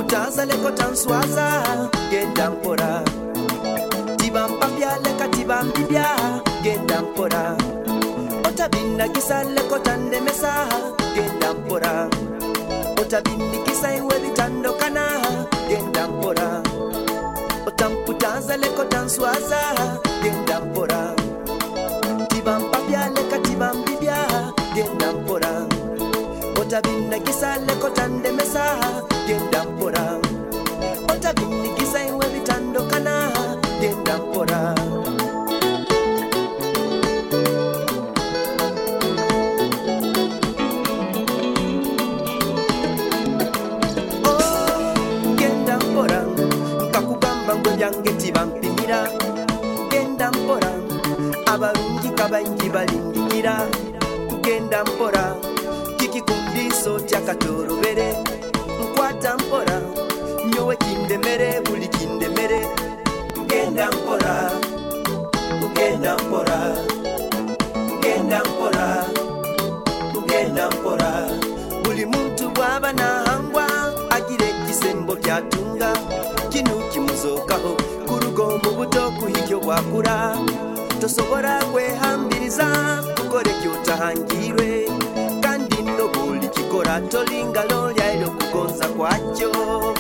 Tamputaza leko tanswaza genda mpora Tibampapya leka tibambibya genda mpora Otabina kisa leko tandemesa genda mpora Otabini kisa iwe bitandokana genda mpora Otamputaza leko tanswaza genda mpora Tibampapya leka tibambibya genda mpora Otabina kisa leko tandemesa genda mpora Otabini kisa iwe bitandokana genda mpora Oh, genda mpora Nkakugamba ngo byange tibampimira Genda mpora Abarungi kabangi balindikira Genda mpora Kikikundiso tyakatorobere Nkwata mpora Nyowe kindemere buli kindemere Genda mpora Genda mpora Genda mpora Genda mpora Buli muntu bwaba nahangwa Agire kisembo kyatunga Kinu kimuzokaho Kurugo mu buto kuhikyo bwakura Tosobora kwehambiriza Kukore kyotahangirwe Kandi no buli kikora Tolinga lolya ilo kugonza kwakyo